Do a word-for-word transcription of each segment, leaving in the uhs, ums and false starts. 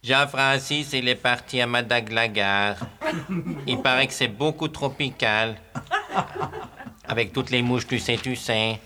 Jean-Francis, il est parti à Madagascar. Il paraît que c'est beaucoup tropical. Avec toutes les mouches, tu sais, tu sais.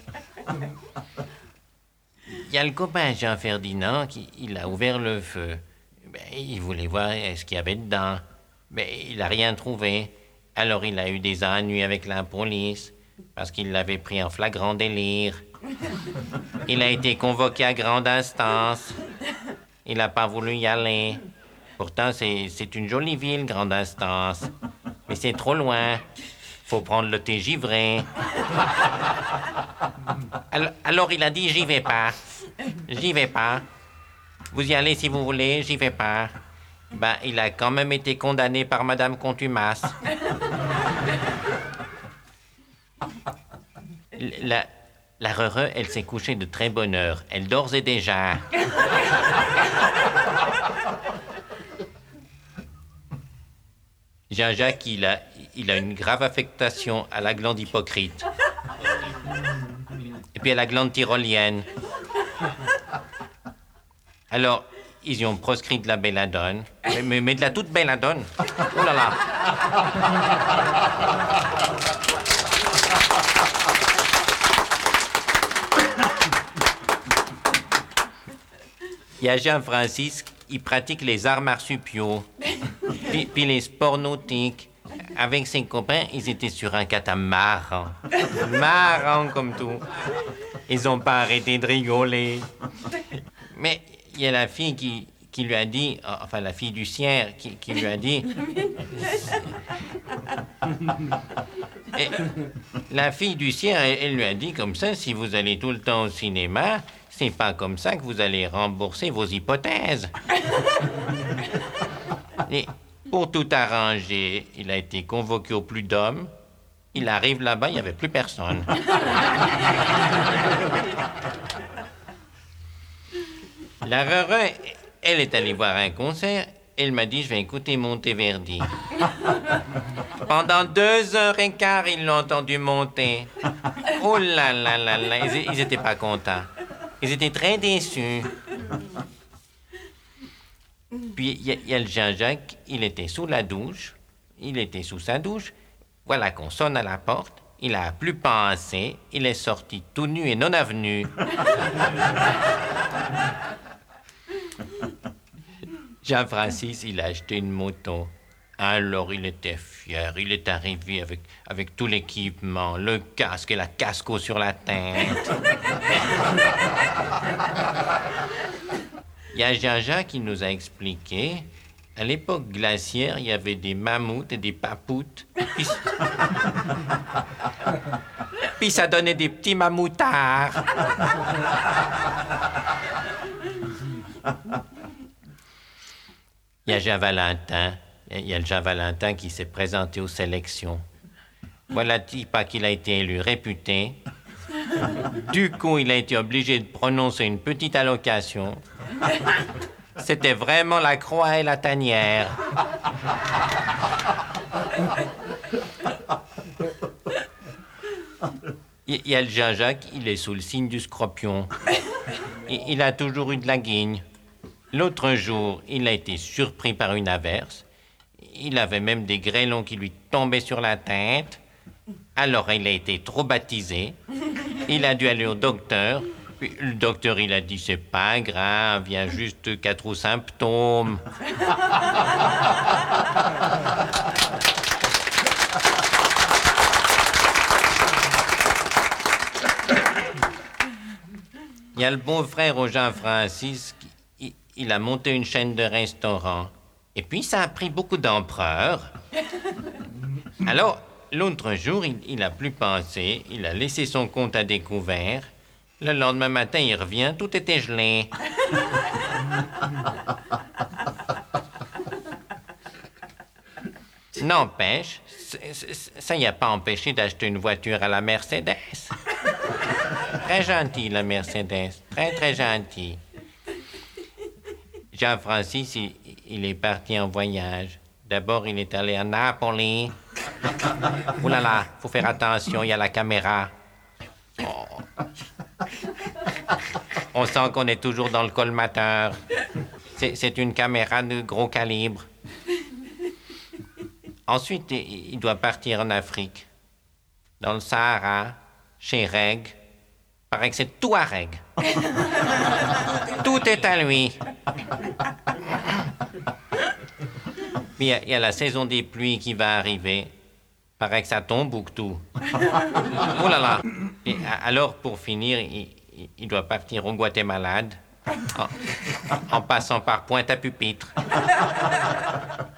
Il y a le copain Jean-Ferdinand qui il a ouvert le feu. Ben, il voulait voir ce qu'il y avait dedans. Ben, il n'a rien trouvé. Alors il a eu des ennuis avec la police parce qu'il l'avait pris en flagrant délire. Il a été convoqué à grande instance. Il n'a pas voulu y aller. Pourtant, c'est, c'est une jolie ville, grande instance. Mais c'est trop loin. Faut prendre le thé givré. Alors, alors il a dit, j'y vais pas. J'y vais pas. Vous y allez si vous voulez, j'y vais pas. Ben, il a quand même été condamné par Madame Contumace. La, la Reure, elle s'est couchée de très bonne heure. Elle dort et déjà. Jean-Jacques, il a, il a une grave affectation à la glande hypocrite. Et puis à la glande tyrolienne. Alors, ils y ont proscrit de la belladone. Mais, mais, mais de la toute belladone. Oh là là. Il y a Jean-Francis, il pratique les arts marsupiaux. Puis, puis les sports nautiques. Avec ses copains, ils étaient sur un catamaran. Marrant comme tout. Ils n'ont pas arrêté de rigoler. Mais il y a la fille qui, qui lui a dit, enfin la fille du Sierre, qui, qui lui a dit... Et la fille du Sierre, elle, elle lui a dit comme ça, si vous allez tout le temps au cinéma, c'est pas comme ça que vous allez rembourser vos hypothèses. Et pour tout arranger, il a été convoqué au plus d'hommes. Il arrive là-bas, il n'y avait plus personne. La Reure, elle est allée voir un concert. Elle m'a dit, je vais écouter Monteverdi. Pendant deux heures et quart, ils l'ont entendu monter. Oh là là là là, ils n'étaient pas contents. Ils étaient très déçus. Puis il y, y a le Jean-Jacques, il était sous la douche. Il était sous sa douche. Voilà qu'on sonne à la porte. Il a plus pensé. Il est sorti tout nu et non avenu. Jean-Francis, il a acheté une moto. Alors il était fier. Il est arrivé avec, avec tout l'équipement, le casque et la casco sur la tête. Il y a Jean-Jacques qui nous a expliqué, à l'époque glaciaire, il y avait des mammouths et des papoutes. Puis, Puis ça donnait des petits mammoutards. Il y a Jean-Valentin. Il y a le Jean-Valentin qui s'est présenté aux sélections. Voilà pas qu'il a été élu réputé. Du coup, il a été obligé de prononcer une petite allocation. C'était vraiment la croix et la tanière. Il y a le Jean-Jacques, il est sous le signe du scorpion. Il a toujours eu de la guigne. L'autre jour, il a été surpris par une averse. Il avait même des grêlons qui lui tombaient sur la tête. Alors, il a été trop baptisé. Il a dû aller au docteur. Puis, le docteur, il a dit, c'est pas grave, il y a juste quatre symptômes. Il y a le beau-frère au Jean-Francis, il, il a monté une chaîne de restaurants. Et puis, ça a pris beaucoup d'ampleur. Alors, l'autre jour, il, il a plus pensé, il a laissé son compte à découvert. Le lendemain matin, il revient, tout était gelé. N'empêche, ça n'y a pas empêché d'acheter une voiture à la Mercedes. Très gentil, la Mercedes. Très, très gentil. Jean-Francis, il, il est parti en voyage. D'abord, il est allé à Napoli. Ouh là là, faut faire attention, il y a la caméra. Oh. On sent qu'on est toujours dans le colmateur. C'est, c'est une caméra de gros calibre. Ensuite, il doit partir en Afrique, dans le Sahara, chez Reg. Paraît que c'est tout à Reg. Tout est à lui. Puis il y, y a la saison des pluies qui va arriver. Paraît que ça tombe ou que tout. Oh là là. Et alors, pour finir, il, il doit partir au Guatemala, en, en passant par Pointe-à-Pupitre.